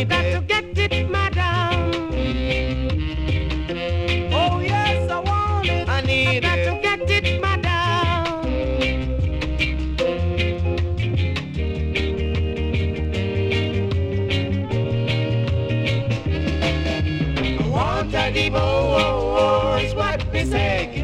I've got to get it, madam. Oh yes, I want it. I need I've got to get it, madam. I want a divorce, what we say.